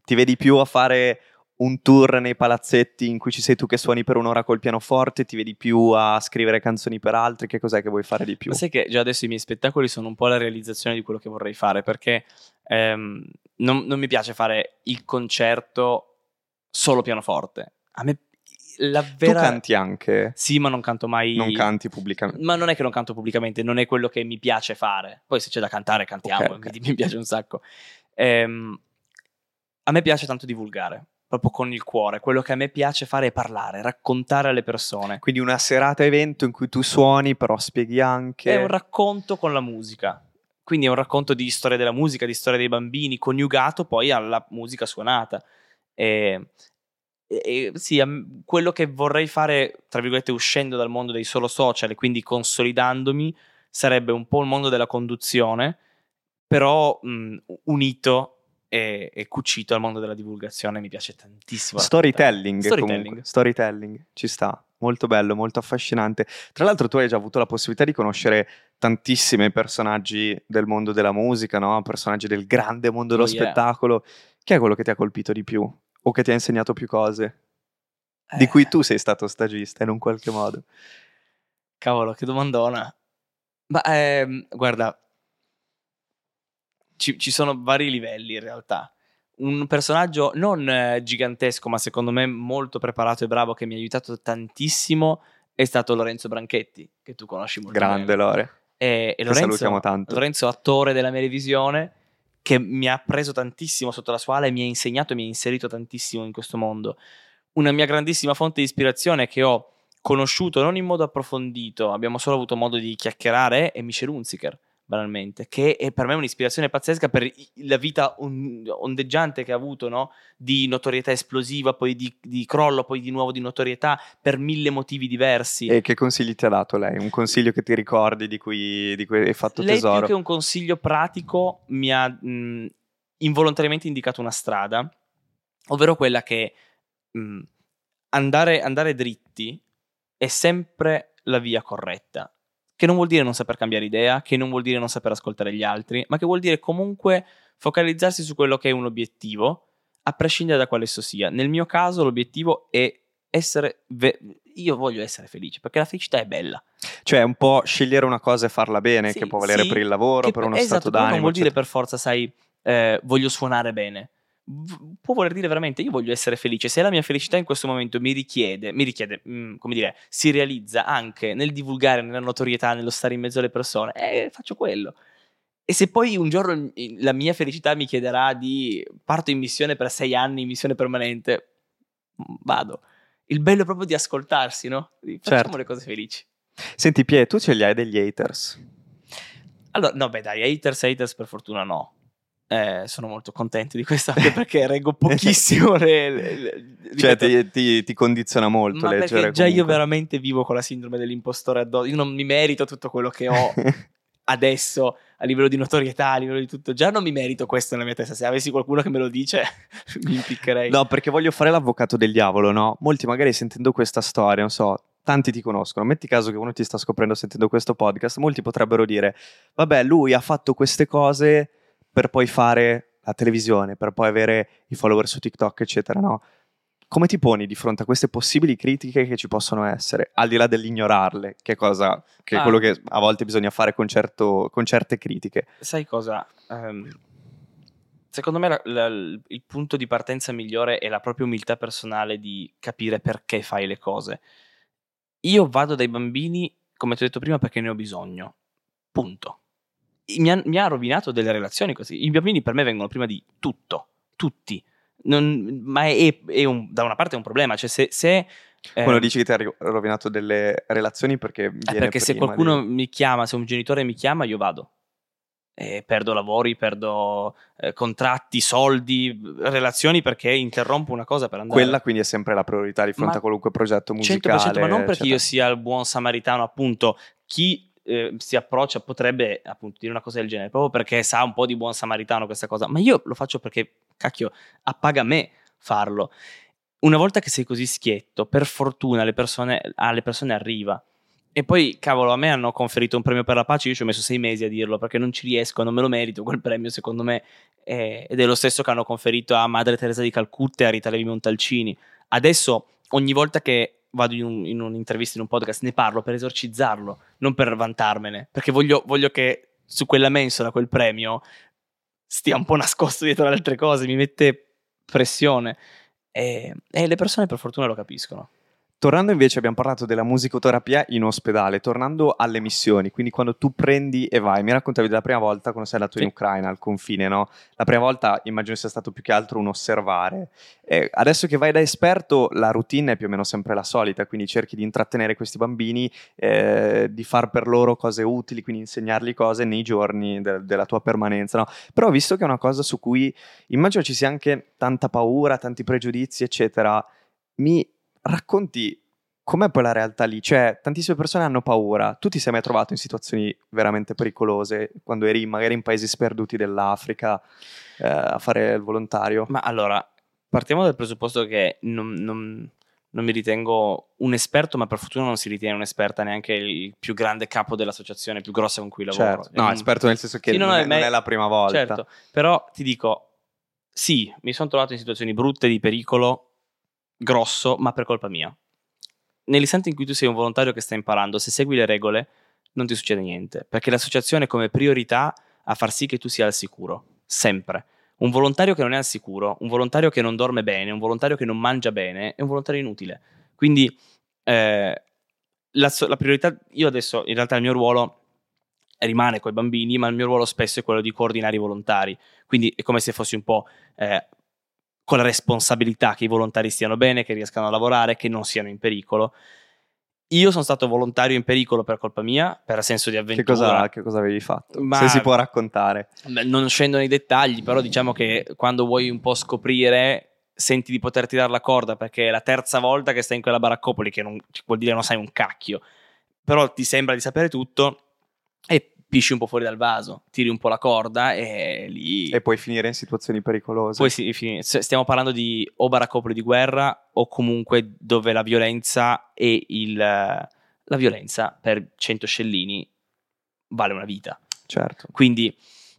ti vedi più a fare un tour nei palazzetti in cui ci sei tu che suoni per un'ora col pianoforte, ti vedi più a scrivere canzoni per altri, che cos'è che vuoi fare di più? Ma sai che già adesso i miei spettacoli sono un po' la realizzazione di quello che vorrei fare, perché ehm, non, non mi piace fare il concerto solo pianoforte. A me la vera... Tu canti anche? Sì, ma non canto mai... Non canti pubblicamente? Ma non è che non canto pubblicamente, non è quello che mi piace fare. Poi se c'è da cantare, cantiamo, Okay, okay. Mi, mi piace un sacco. Ehm, a me piace tanto divulgare, proprio con il cuore. Quello che a me piace fare è parlare, raccontare alle persone. Quindi una serata evento in cui tu suoni, però spieghi anche... È un racconto con la musica. Quindi è un racconto di storia della musica, di storia dei bambini, coniugato poi alla musica suonata. E... E, sì, quello che vorrei fare, tra virgolette, uscendo dal mondo dei solo social e quindi consolidandomi, sarebbe un po' il mondo della conduzione, però mh, unito e, e cucito al mondo della divulgazione. Mi piace tantissimo. Storytelling, Storytelling. comunque. Storytelling, ci sta. Molto bello, molto affascinante. Tra l'altro tu hai già avuto la possibilità di conoscere tantissimi personaggi del mondo della musica, no? Personaggi del grande mondo dello Oh, yeah. spettacolo. Chi è quello che ti ha colpito di più? O che ti ha insegnato più cose? Di Eh. cui tu sei stato stagista in un qualche modo. Cavolo, che domandona. Ma ehm, guarda, ci, ci sono vari livelli in realtà. Un personaggio non eh, gigantesco, ma secondo me molto preparato e bravo, che mi ha aiutato tantissimo, è stato Lorenzo Branchetti, che tu conosci molto Grande bene. Lore. E, e Che Lorenzo, salutiamo tanto. Lorenzo, attore della Melevisione, che mi ha preso tantissimo sotto la sua ala e mi ha insegnato e mi ha inserito tantissimo in questo mondo. Una mia grandissima fonte di ispirazione che ho conosciuto non in modo approfondito, abbiamo solo avuto modo di chiacchierare, è Michel Hunziker, banalmente, che è per me un'ispirazione pazzesca per la vita on- ondeggiante che ha avuto, no? Di notorietà esplosiva, poi di, di crollo, poi di nuovo di notorietà, per mille motivi diversi. E che consigli ti ha dato lei? Un consiglio che ti ricordi, di cui, di cui hai fatto Lei tesoro? più che un consiglio pratico mi ha mh, involontariamente indicato una strada, ovvero quella che mh, andare, andare dritti è sempre la via corretta, che non vuol dire non saper cambiare idea, che non vuol dire non saper ascoltare gli altri, ma che vuol dire comunque focalizzarsi su quello che è un obiettivo, a prescindere da quale esso sia. Nel mio caso l'obiettivo è essere... Ve- io voglio essere felice, perché la felicità è bella. Cioè un po' scegliere una cosa e farla bene, Sì, che può valere sì, per il lavoro, che per per- uno esatto, stato però d'animo. non vuol dire eccetera. per forza, sai, eh, voglio suonare bene. V- può voler dire veramente io voglio essere felice. Se la mia felicità in questo momento mi richiede, mi richiede, mh, come dire, si realizza anche nel divulgare, nella notorietà, nello stare in mezzo alle persone, eh, faccio quello. E se poi un giorno il- la mia felicità mi chiederà di parto in missione per sei anni, in missione permanente, mh, vado. Il bello è proprio di ascoltarsi, no? Di facciamo Certo. le cose felici. Senti Pie, tu ce li hai degli haters? Allora, no, beh, dai, haters, haters per fortuna no. Eh, sono molto contento di questo, anche perché reggo pochissimo le, le- le- Cioè ripeto, ti, ti- ti condiziona molto ma leggere perché già io comunque. veramente vivo con la sindrome dell'impostore addosso. Io non mi merito tutto quello che ho adesso a livello di notorietà, a livello di tutto. Già non mi merito questo nella mia testa. Se avessi qualcuno che me lo dice, mi impiccherei. No, perché voglio fare l'avvocato del diavolo, no? Molti magari sentendo questa storia, non so, tanti ti conoscono. Metti caso che uno ti sta scoprendo sentendo questo podcast, molti potrebbero dire, vabbè, lui ha fatto queste cose per poi fare la televisione, per poi avere i follower su TikTok, eccetera, no? Come ti poni di fronte a queste possibili critiche che ci possono essere, al di là dell'ignorarle, che è cosa, che è Ah. quello che a volte bisogna fare con, certo, con certe critiche. Sai cosa? Ehm, secondo me la- la- il punto di partenza migliore è la propria umiltà personale di capire perché fai le cose. Io vado dai bambini, come ti ho detto prima, perché ne ho bisogno. Punto. Mi ha, mi ha rovinato delle relazioni così. I bambini per me vengono prima di tutto. Tutti. Non- ma è, è un- da una parte è un problema. Cioè se... se ehm, Quando dici che ti ha ri- rovinato delle relazioni perché eh, viene perché se prima qualcuno di- mi chiama, se un genitore mi chiama, io vado. E perdo lavori, perdo eh, contratti, soldi, relazioni perché interrompo una cosa per andare. Quella quindi è sempre la priorità di fronte Ma a qualunque progetto musicale. cento per cento, ma non perché eccetera. io sia il buon samaritano, appunto. Chi eh, si approccia potrebbe appunto dire una cosa del genere, proprio perché sa un po' di buon samaritano questa cosa. Ma io lo faccio perché, cacchio, appaga me farlo. Una volta che sei così schietto, per fortuna alle persone, alle persone arriva. E poi, cavolo, a me hanno conferito un premio per la pace, io ci ho messo sei mesi a dirlo, perché non ci riesco, non me lo merito quel premio, secondo me. Eh, ed è lo stesso che hanno conferito a Madre Teresa di Calcutta e a Rita Levi-Montalcini. Adesso, ogni volta che vado in, un, in un'intervista, in un podcast, ne parlo per esorcizzarlo, non per vantarmene, perché voglio, voglio che su quella mensola, quel premio, stia un po' nascosto dietro ad altre cose, mi mette pressione. E, e le persone per fortuna lo capiscono. Tornando invece, abbiamo parlato della musicoterapia in ospedale, tornando alle missioni, quindi quando tu prendi e vai, mi raccontavi della prima volta quando sei andato Sì. in Ucraina, al confine, no? La prima volta immagino sia stato più che altro un osservare. Eh, adesso che vai da esperto, la routine è più o meno sempre la solita, quindi cerchi di intrattenere questi bambini, eh, di far per loro cose utili, quindi insegnargli cose nei giorni de- della tua permanenza, no? Però visto che è una cosa su cui immagino ci sia anche tanta paura, tanti pregiudizi, eccetera, mi racconti com'è poi la realtà lì? Cioè, tantissime persone hanno paura. Tu ti sei mai trovato in situazioni veramente pericolose quando eri magari in paesi sperduti dell'Africa eh, a fare il volontario? Ma allora, partiamo dal presupposto che non, non, non mi ritengo un esperto, ma per fortuna non si ritiene un'esperta neanche il più grande capo dell'associazione più grossa con cui lavoro. Certo. No, un... esperto nel senso che sì, non, no, è, ma non è la prima volta. Certo, però ti dico, sì, mi sono trovato in situazioni brutte di pericolo grosso, ma per colpa mia. Nell'istante in cui tu sei un volontario che sta imparando, se segui le regole non ti succede niente, perché l'associazione ha come priorità a far sì che tu sia al sicuro, sempre. Un volontario che non è al sicuro, un volontario che non dorme bene, un volontario che non mangia bene, è un volontario inutile. Quindi eh, la, la priorità, io adesso in realtà il mio ruolo rimane coi bambini, ma il mio ruolo spesso è quello di coordinare i volontari, quindi è come se fossi un po' eh, con la responsabilità che i volontari stiano bene, che riescano a lavorare, che non siano in pericolo. Io sono stato volontario in pericolo per colpa mia, per senso di avventura. Che cosa, che cosa avevi fatto? Ma, se si può raccontare. Non scendo nei dettagli, però diciamo che quando vuoi un po' scoprire, senti di poter tirare la corda, perché è la terza volta che stai in quella baraccopoli, che non, vuol dire non sai un cacchio, però ti sembra di sapere tutto e pisci un po' fuori dal vaso, tiri un po' la corda e lì... E puoi finire in situazioni pericolose. Poi sì, fin- stiamo parlando di o baraccopoli di guerra o comunque dove la violenza e il, la violenza per cento scellini vale una vita. Certo. Quindi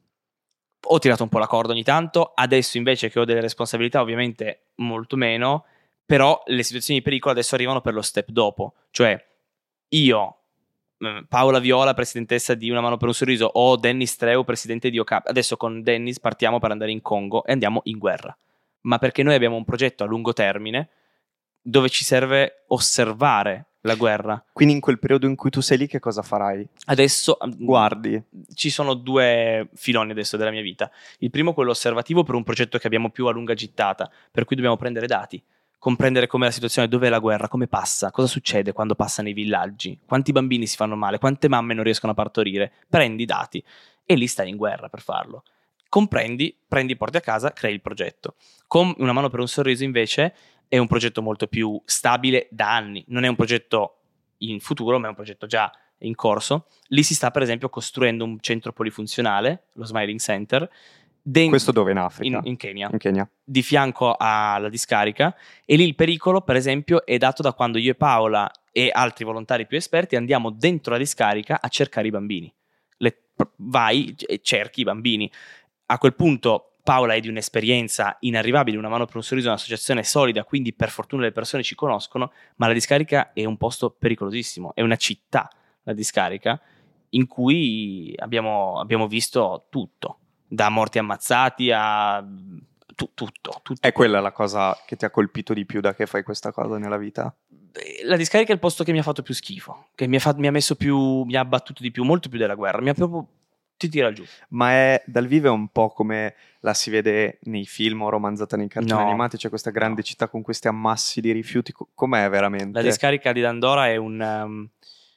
ho tirato un po' la corda ogni tanto, adesso invece che ho delle responsabilità ovviamente molto meno, però le situazioni di pericolo adesso arrivano per lo step dopo, cioè io... Paola Viola, presidentessa di Una Mano per un Sorriso, o Dennis Treu, presidente di O C A P. Adesso con Dennis partiamo per andare in Congo e andiamo in guerra, ma perché noi abbiamo un progetto a lungo termine dove ci serve osservare la guerra. Quindi in quel periodo in cui tu sei lì che cosa farai? Adesso guardi. Ci sono due filoni adesso della mia vita. Il primo è quello osservativo per un progetto che abbiamo più a lunga gittata, per cui dobbiamo prendere dati, comprendere com'è la situazione, dov'è la guerra, come passa, cosa succede quando passa nei villaggi, quanti bambini si fanno male, quante mamme non riescono a partorire. Prendi i dati e lì stai in guerra per farlo. Comprendi, prendi, porti a casa, crei il progetto. Con Una Mano per un Sorriso invece è un progetto molto più stabile da anni, non è un progetto in futuro ma è un progetto già in corso. Lì si sta per esempio costruendo un centro polifunzionale, lo Smiling Center. Den- Questo dove? In Africa? In, in Kenya. In Kenya. Di fianco alla discarica, e lì il pericolo per esempio è dato da quando io e Paola e altri volontari più esperti andiamo dentro la discarica a cercare i bambini. Le, vai e cerchi i bambini. A quel punto Paola è di un'esperienza inarrivabile, Una Mano per un Sorriso è un'associazione solida, quindi per fortuna le persone ci conoscono, ma la discarica è un posto pericolosissimo, è una città la discarica in cui abbiamo, abbiamo visto tutto, da morti ammazzati a tu, tutto, tutto. È quella la cosa che ti ha colpito di più da che fai questa cosa nella vita? La discarica è il posto che mi ha fatto più schifo, che mi ha, fatto, mi ha messo più, mi ha abbattuto di più, molto più della guerra, mi ha proprio, ti tira giù. Ma è dal vivo è un po' come la si vede nei film o romanzata nei cartoni No. animati, c'è questa grande No. città con questi ammassi di rifiuti, com'è veramente? La discarica di Dandora è un, um,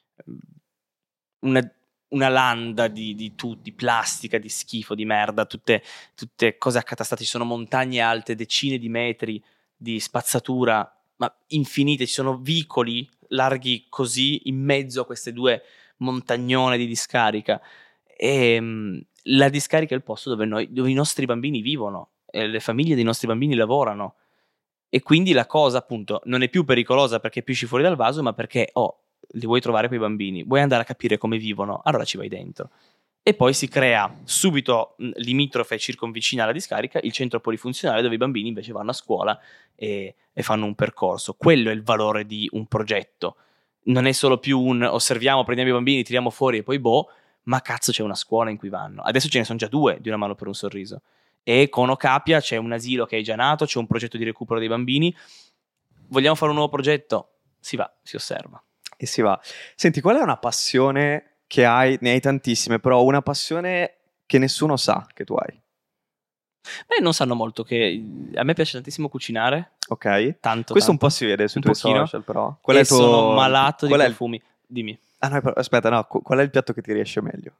una, una landa di, di, tu, di plastica, di schifo, di merda, tutte, tutte cose accatastate, ci sono montagne alte, decine di metri di spazzatura, ma infinite, ci sono vicoli larghi così in mezzo a queste due montagnone di discarica. E um, la discarica è il posto dove, noi, dove i nostri bambini vivono, e le famiglie dei nostri bambini lavorano, e quindi la cosa appunto non è più pericolosa perché pisci fuori dal vaso, ma perché oh, li vuoi trovare quei bambini, vuoi andare a capire come vivono, allora ci vai dentro. E poi si crea subito mh, limitrofe e circonvicina alla discarica il centro polifunzionale dove i bambini invece vanno a scuola e, e fanno un percorso. Quello è il valore di un progetto. Non è solo più un osserviamo, prendiamo i bambini, tiriamo fuori e poi boh, ma cazzo c'è una scuola in cui vanno. Adesso ce ne sono già due di Una mano per un sorriso. E con Ocapia c'è un asilo che è già nato, c'è un progetto di recupero dei bambini. Vogliamo fare un nuovo progetto? Si va, si osserva. E si va. Senti, qual è una passione che hai? Ne hai tantissime, però una passione che nessuno sa che tu hai. Beh, non sanno molto che a me piace tantissimo cucinare. Ok. Tanto, Questo tanto. un po' si vede sui Un tuoi pochino. social, però. Qual E è il tuo... sono malato di qual è il- profumi. Dimmi. Ah, no, però, aspetta, no. qu- Qual è il piatto che ti riesce meglio?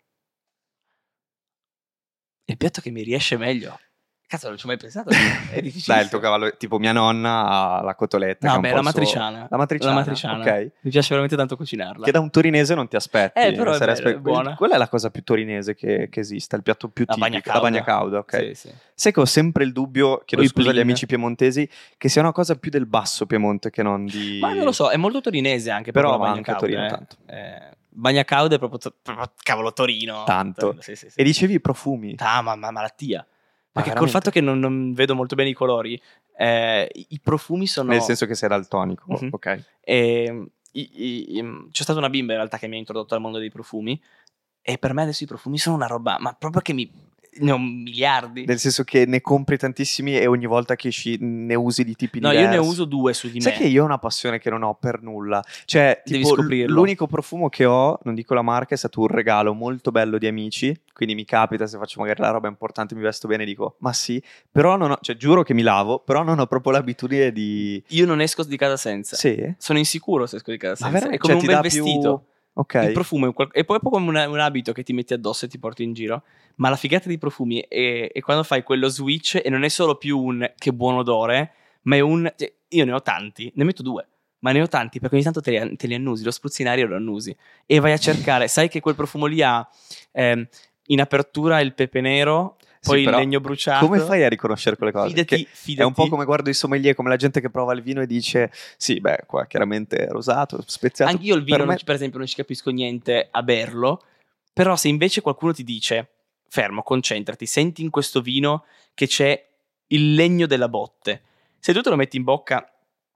Il piatto che mi riesce meglio. Cazzo, non ci ho mai pensato. È difficile. Dai, il tuo cavallo, tipo mia nonna ha la cotoletta. No, che è un beh, po' la il suo- matriciana. La matriciana. La matriciana. Ok. Mi piace veramente tanto cucinarla. Che da un torinese non ti aspetti. Eh, però è Sarei bello, è buona. Qual è la cosa più torinese che, che esista? Il piatto più La tipico? bagna La cauda. bagna cauda, ok. Sì, sì. Sai che ho sempre il dubbio, chiedo O i scusa agli plin. amici piemontesi, che sia una cosa più del basso Piemonte che non di... Ma non lo so, è molto torinese anche Però proprio la va bagna anche a cauda. Torino eh. tanto. Eh, bagna cauda è proprio, to- proprio cavolo Torino. Tanto. Sì, sì, sì. E dicevi i profumi. Ah, ma, ma malattia. Perché col veramente? fatto che non, non vedo molto bene i colori, eh, i, i profumi sono... Nel senso che sei daltonico, Mhm. ok. E, i- i- i- c'è stata una bimba in realtà che mi ha introdotto al mondo dei profumi e per me adesso i profumi sono una roba, ma proprio che mi... ne ho miliardi. Nel senso che ne compri tantissimi e ogni volta che esci ne usi di tipi No, diversi. io ne uso due su di Sai me. che io ho una passione che non ho per nulla. Cioè, Devi tipo, l- scoprirlo. l'unico profumo che ho, non dico la marca, è stato un regalo molto bello di amici. Quindi mi capita, se faccio magari la roba importante, mi vesto bene, dico, ma sì. Però non ho, cioè, giuro che mi lavo, però non ho proprio l'abitudine di... Io non esco di casa senza. Sì? Sono insicuro se esco di casa Ma senza. veramente? È come Cioè, un ti bel dà più- vestito. Ok. Il profumo è, un qual- è proprio come un, un abito che ti metti addosso e ti porti in giro. Ma la figata dei profumi è, è quando fai quello switch e non è solo più un che buon odore, ma è un... cioè, io ne ho tanti, ne metto due, ma ne ho tanti perché ogni tanto te li, te li annusi, lo spruzzi in aria e lo annusi. E vai a cercare, sai che quel profumo lì ha ehm, in apertura il pepe nero, Sì, poi il però legno bruciato. Come fai a riconoscere quelle cose? Fidati, Che fidati. È un po' come guardo i sommelier, come la gente che prova il vino e dice sì, beh, qua chiaramente è rosato, speziato. Anche io il vino, Per non me- ci- per esempio, non ci capisco niente a berlo, però se invece qualcuno ti dice, fermo, concentrati, senti in questo vino che c'è il legno della botte, se tu te lo metti in bocca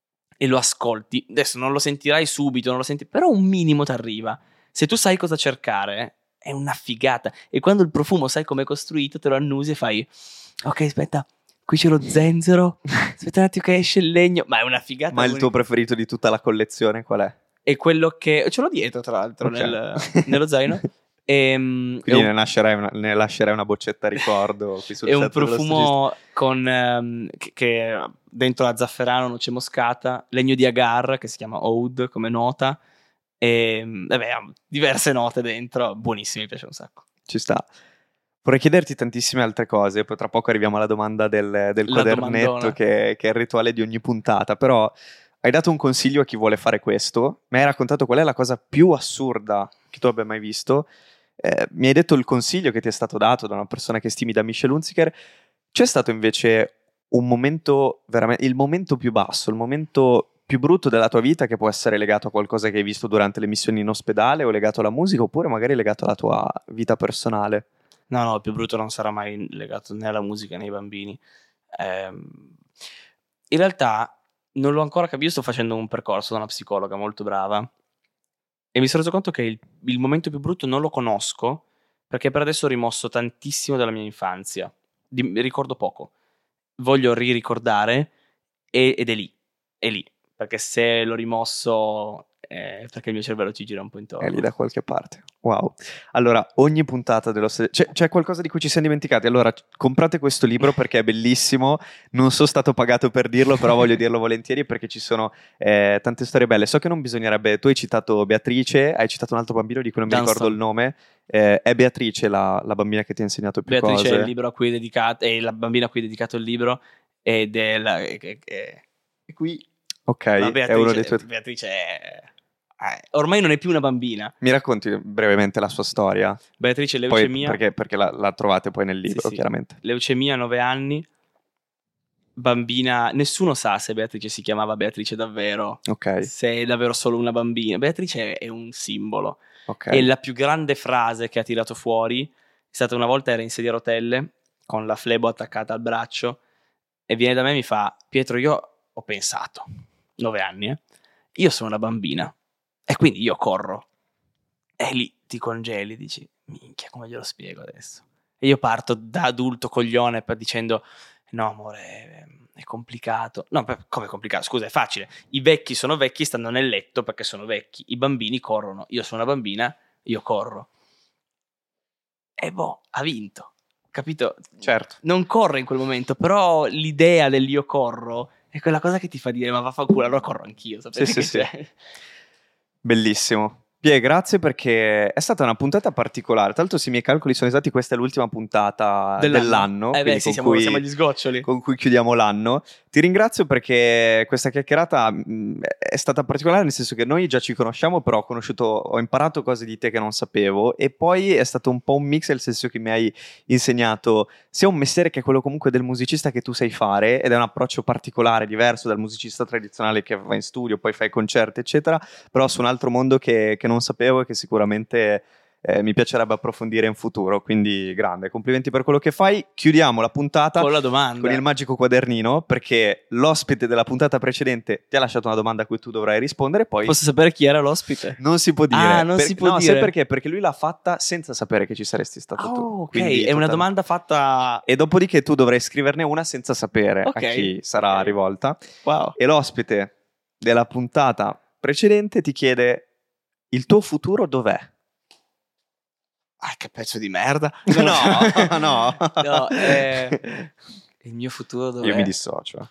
e lo ascolti, adesso non lo sentirai subito, non lo senti, però un minimo ti arriva. Se tu sai cosa cercare, è una figata. E quando il profumo sai come è costruito, te lo annusi e fai, ok, aspetta, qui c'è lo zenzero, aspetta un attimo che esce il legno, ma è una figata. Ma il unica. tuo preferito di tutta la collezione qual è? È quello che ce l'ho dietro, tra l'altro, Ok. nel- nello zaino. Ehm, è Quindi un, ne, lascerai una, ne lascerai una boccetta ricordo qui sul è un set dello profumo con ehm, che, che dentro la zafferano, noce moscata, legno di agar che si chiama oud come nota e vabbè, ha diverse note dentro, buonissimi, mi piace un sacco. Ci sta. Vorrei chiederti tantissime altre cose, poi tra poco arriviamo alla domanda del, del La quadernetto domandona. che, che è il rituale di ogni puntata, però hai dato un consiglio a chi vuole fare questo, mi hai raccontato qual è la cosa più assurda che tu abbia mai visto, eh, mi hai detto il consiglio che ti è stato dato da una persona che stimi, da Michel Hunziker. C'è stato invece un momento, veramente, il momento più basso, il momento più brutto della tua vita che può essere legato a qualcosa che hai visto durante le missioni in ospedale o legato alla musica oppure magari legato alla tua vita personale? No, no, il più brutto non sarà mai legato né alla musica né ai bambini. Ehm, in realtà non l'ho ancora capito, io sto facendo un percorso da una psicologa molto brava e mi sono reso conto che il, il momento più brutto non lo conosco perché per adesso ho rimosso tantissimo dalla mia infanzia. Di- mi ricordo poco. Voglio riricordare e- ed è lì, è lì. Perché se l'ho rimosso è perché il mio cervello ci gira un po' intorno. È lì da qualche parte. Wow. Allora, ogni puntata dello... C'è, c'è qualcosa di cui ci siamo dimenticati. Allora, comprate questo libro perché è bellissimo. Non sono stato pagato per dirlo, però voglio dirlo volentieri perché ci sono eh, tante storie belle. So che non bisognerebbe... Tu hai citato Beatrice, hai citato un altro bambino di cui non mi Dunstan. ricordo il nome. Eh, è Beatrice la, la bambina che ti ha insegnato più Beatrice cose? è il libro a cui è dedicato, è la bambina a cui è dedicato il libro ed è la... È, è, è, è qui... Ok, Ma è Beatrice, uno dei tuoi... Beatrice è... eh, ormai non è più una bambina. Mi racconti brevemente la sua storia? Beatrice Poi, leucemia, perché perché la, la trovate poi nel libro, Sì, sì. chiaramente. leucemia, nove anni, bambina, nessuno sa se Beatrice si chiamava Beatrice davvero, Ok, se è davvero solo una bambina. Beatrice è un simbolo. ok. E la più grande frase che ha tirato fuori è stata una volta, era in sedia a rotelle con la flebo attaccata al braccio e viene da me e mi fa: Pietro, io ho pensato, nove anni, eh? Io sono una bambina e quindi io corro. E lì ti congeli, dici: minchia, come glielo spiego adesso? E io parto da adulto coglione per dicendo: no amore, è, è complicato. No, per- come complicato? Scusa, è facile. I vecchi sono vecchi, stanno nel letto perché sono vecchi. I bambini corrono. Io sono una bambina, io corro. E boh, ha vinto. Capito? Certo. Non corre in quel momento, però l'idea dell'io corro è quella cosa che ti fa dire: ma vaffanculo, allora corro anch'io. Sapete Sì, che sì, sì. c'è? Bellissimo. Pie, grazie perché è stata una puntata particolare. Tra l'altro, se i miei calcoli sono esatti, questa è l'ultima puntata Dell'anno. dell'anno. Eh beh, quindi sì, con siamo, cui- siamo agli sgoccioli. con cui chiudiamo l'anno. Ti ringrazio perché questa chiacchierata mh, è stata particolare, nel senso che noi già ci conosciamo, però ho conosciuto, ho imparato cose di te che non sapevo, e poi è stato un po' un mix, nel senso che mi hai insegnato sia un mestiere che è quello comunque del musicista che tu sai fare, ed è un approccio particolare, diverso dal musicista tradizionale che va in studio, poi fai concerti, eccetera, però su un altro mondo che, che non sapevo e che sicuramente eh, mi piacerebbe approfondire in futuro. Quindi grande, complimenti per quello che fai. Chiudiamo la puntata Con la domanda. con il magico quadernino, perché l'ospite della puntata precedente ti ha lasciato una domanda a cui tu dovrai rispondere, poi Posso sapere chi era l'ospite? non si può dire. Ah, non Per- si può no, dire. sai perché? Perché lui l'ha fatta senza sapere che ci saresti stato tu. Oh, ok, Quindi è una tutta- domanda fatta... E dopodiché tu dovrai scriverne una senza sapere Ok, a chi sarà ok. rivolta. Wow. E l'ospite della puntata precedente ti chiede: il tuo futuro dov'è? Ah, che pezzo di merda. No, no. No, eh, il mio futuro dov'è? Io mi dissocio.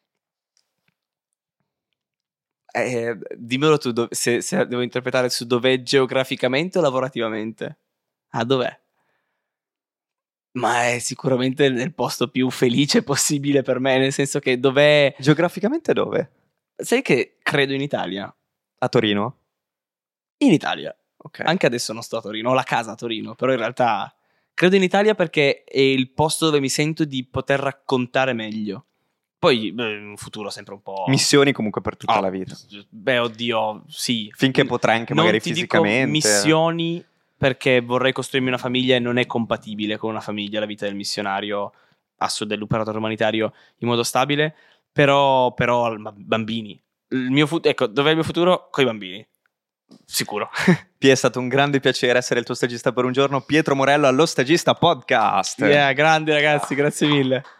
Eh, dimmelo tu, dov- se, se devo interpretare su dov'è geograficamente o lavorativamente. Ah, dov'è? Ma è sicuramente nel posto più felice possibile per me, nel senso che dov'è... Geograficamente dove? Sai che credo in Italia? A Torino? In Italia. Ok. Anche adesso non sto a Torino, ho la casa a Torino, però in realtà credo in Italia perché è il posto dove mi sento di poter raccontare meglio. Poi, beh, un futuro sempre un po'... Missioni comunque per tutta Oh, la vita. Beh, oddio, sì. Finché potrai anche Non magari ti fisicamente. dico missioni perché vorrei costruirmi una famiglia e non è compatibile con una famiglia la vita del missionario, asso dell'operatore umanitario in modo stabile, però, però ma- bambini. Il mio fut- ecco, dov'è il mio futuro? Con i bambini. Sicuro. Pie, è stato un grande piacere essere il tuo stagista per un giorno. Pietro Morello allo Stagista Podcast. Yeah, grandi ragazzi, grazie mille.